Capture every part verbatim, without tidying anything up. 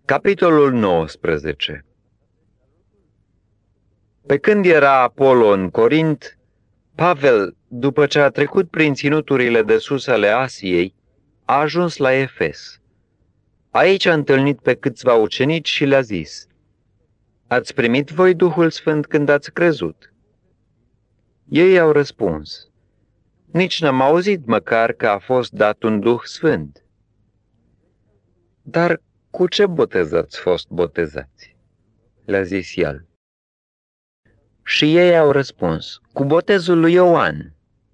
Capitolul nouăsprezece. Pe când era Apolo în Corint, Pavel, după ce a trecut prin ținuturile de sus ale Asiei, a ajuns la Efes. Aici a întâlnit pe câțiva ucenici și le-a zis: „Ați primit voi Duhul Sfânt când ați crezut?” Ei au răspuns: „Nici n-am auzit măcar că a fost dat un Duh Sfânt.” „Dar cu ce botez ați fost botezați?” le-a zis el. Și ei au răspuns: „Cu botezul lui Ioan.”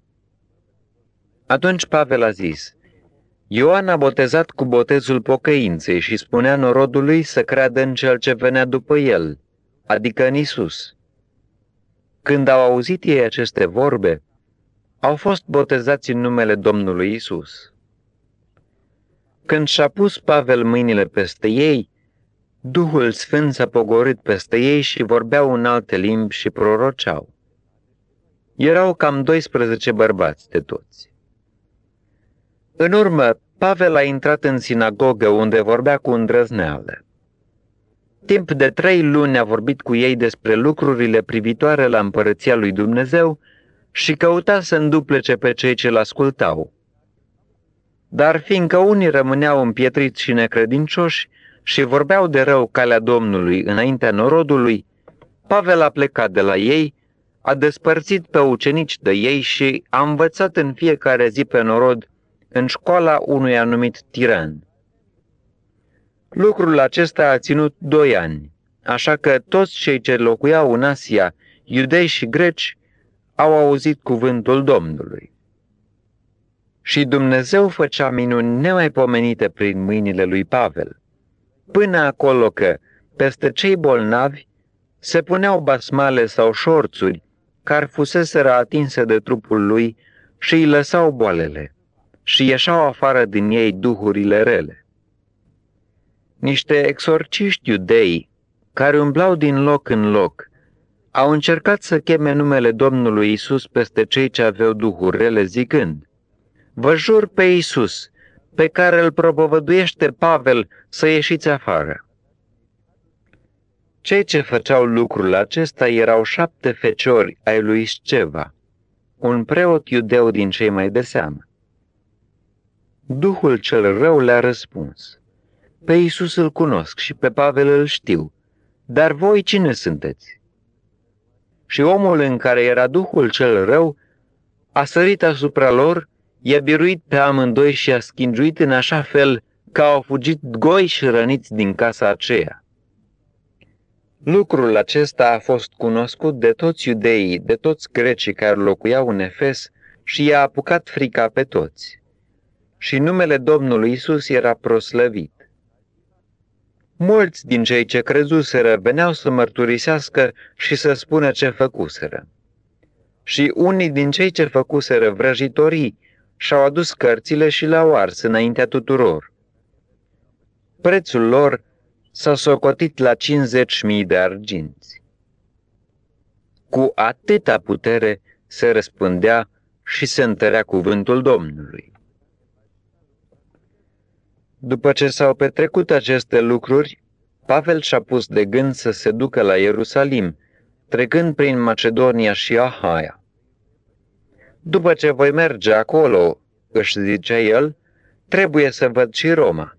Atunci Pavel a zis: „Ioan a botezat cu botezul pocăinței și spunea norodului să creadă în cel ce venea după el, adică în Isus.” Când au auzit ei aceste vorbe, au fost botezați în numele Domnului Isus. Când și-a pus Pavel mâinile peste ei, Duhul Sfânt s-a pogorât peste ei și vorbeau în alte limbi și proroceau. Erau cam doisprezece bărbați de toți. În urmă, Pavel a intrat în sinagogă unde vorbea cu îndrăzneală. Timp de trei luni a vorbit cu ei despre lucrurile privitoare la împărăția lui Dumnezeu și căuta să înduplece pe cei ce l-ascultau. Dar fiindcă unii rămâneau împietriți și necredincioși și vorbeau de rău calea Domnului înaintea norodului, Pavel a plecat de la ei, a despărțit pe ucenici de ei și a învățat în fiecare zi pe norod în școala unui anumit Tiran. Lucrul acesta a ținut doi ani, așa că toți cei ce locuiau în Asia, iudei și greci, au auzit cuvântul Domnului. Și Dumnezeu făcea minuni nemaipomenite prin mâinile lui Pavel, până acolo că, peste cei bolnavi, se puneau basmale sau șorțuri care fuseseră atinse de trupul lui și îi lăsau boalele și ieșeau afară din ei duhurile rele. Niște exorciști iudei, care umblau din loc în loc, au încercat să cheme numele Domnului Isus peste cei ce aveau duhuri rele, zicând: „Vă jur pe Isus, pe care îl propovăduiește Pavel, să ieșiți afară.” Cei ce făceau lucrul acesta erau șapte feciori ai lui Sceva, un preot iudeu din cei mai de seamă. Duhul cel rău le-a răspuns: „Pe Iisus îl cunosc și pe Pavel îl știu, dar voi cine sunteți?” Și omul în care era duhul cel rău a sărit asupra lor, i-a biruit pe amândoi și a schingiuit în așa fel că au fugit goi și răniți din casa aceea. Lucrul acesta a fost cunoscut de toți iudeii, de toți grecii care locuiau în Efes și i-a apucat frica pe toți. Și numele Domnului Isus era proslăvit. Mulți din cei ce crezuseră veneau să mărturisească și să spună ce făcuseră. Și unii din cei ce făcuseră vrăjitorii și-au adus cărțile și le-au ars înaintea tuturor. Prețul lor s-a socotit la cincizeci mii de arginți. Cu atâta putere se răspândea și se întărea cuvântul Domnului. După ce s-au petrecut aceste lucruri, Pavel și-a pus de gând să se ducă la Ierusalim, trecând prin Macedonia și Ahaia. „După ce voi merge acolo,” își zicea el, „trebuie să văd și Roma.”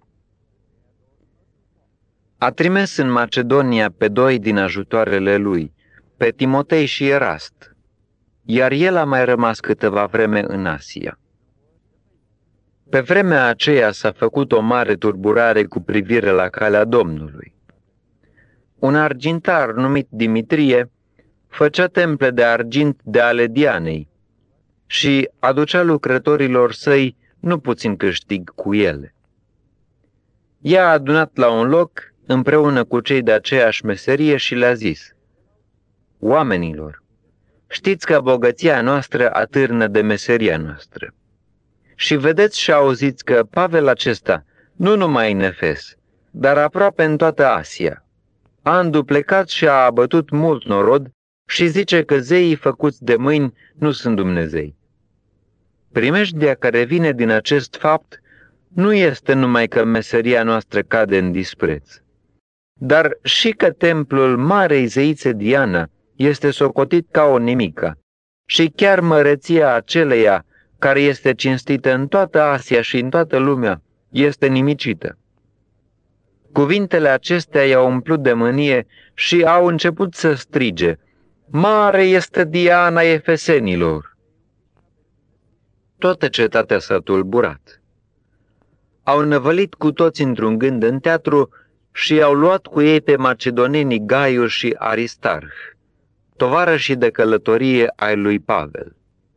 A trimis în Macedonia pe doi din ajutoarele lui, pe Timotei și Erast, iar el a mai rămas câteva vreme în Asia. Pe vremea aceea s-a făcut o mare turburare cu privire la calea Domnului. Un argintar numit Dimitrie făcea temple de argint de ale Dianei și aducea lucrătorilor săi nu puțin câștig cu ele. I-a adunat la un loc împreună cu cei de aceeași meserie și le-a zis: „Oamenilor, știți că bogăția noastră atârnă de meseria noastră. Și vedeți și auziți că Pavel acesta, nu numai în Efes, dar aproape în toată Asia, a înduplecat și a abătut mult norod și zice că zeii făcuți de mâini nu sunt Dumnezei. Primejdia care vine din acest fapt nu este numai că meseria noastră cade în dispreț, dar și că templul Marei Zeițe Diana este socotit ca o nimică și chiar măreția aceleia care este cinstită în toată Asia și în toată lumea este nimicită. Cuvintele acestea i-au umplut de mânie și au început să strige: Mare este Diana efesenilor! Toată cetatea s-a tulburat. Au năvălit cu toți într-un gând în teatru și au luat cu ei pe macedonenii Gaiu și Aristarh, tovarășii de călătorie ai lui Pavel.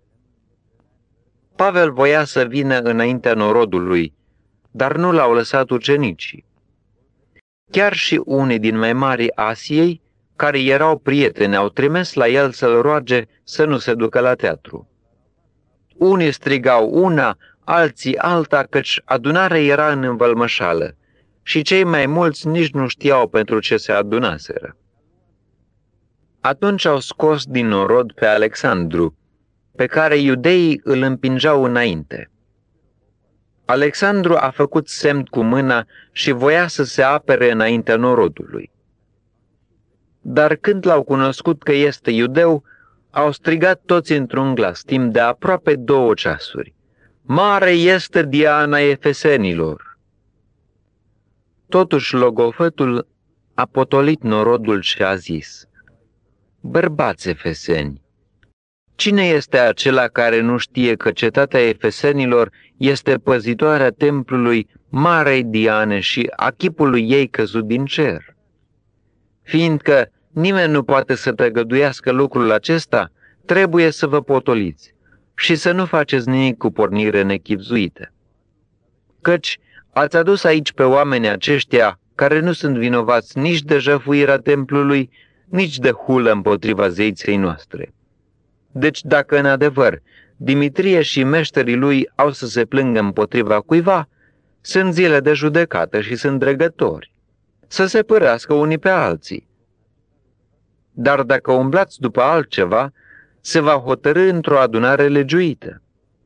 Pavel voia să vină înaintea norodului, dar nu l-au lăsat ucenicii. Chiar și unii din mai mari Asiei, care erau prieteni, au trimis la el să-l roage să nu se ducă la teatru. Unii strigau una, alții alta, căci adunarea era în învălmășală și cei mai mulți nici nu știau pentru ce se adunaseră. Atunci au scos din norod pe Alexandru, pe care iudeii îl împingeau înainte. Alexandru a făcut semn cu mâna și voia să se apere înaintea norodului. Dar când l-au cunoscut că este iudeu, au strigat toți într-un glas, timp de aproape două ceasuri: Mare este Diana efesenilor! Totuși logofătul a potolit norodul și a zis: Bărbați efeseni, cine este acela care nu știe că cetatea efesenilor este păzitoarea templului Marei Diane și a chipului ei căzut din cer? Fiindcă nimeni nu poate să tăgăduiască lucrul acesta, trebuie să vă potoliți și să nu faceți nimic cu pornire nechibzuită. Căci ați adus aici pe oamenii aceștia care nu sunt vinovați nici de jăfuirea templului, nici de hulă împotriva zeiței noastre. Deci dacă în adevăr Dimitrie și meșterii lui au să se plângă împotriva cuiva, sunt zile de judecată și sunt dregători, să se părească unii pe alții. Dar dacă umblați după altceva, se va hotărî într-o adunare legiuită.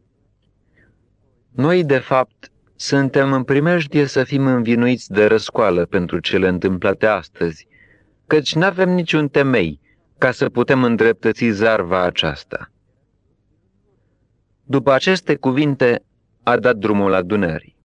Noi, de fapt, suntem în primejdie să fim învinuiți de răscoală pentru cele întâmplate astăzi, căci n-avem niciun temei ca să putem îndreptăți zarva aceasta. După aceste cuvinte, a dat drumul adunării.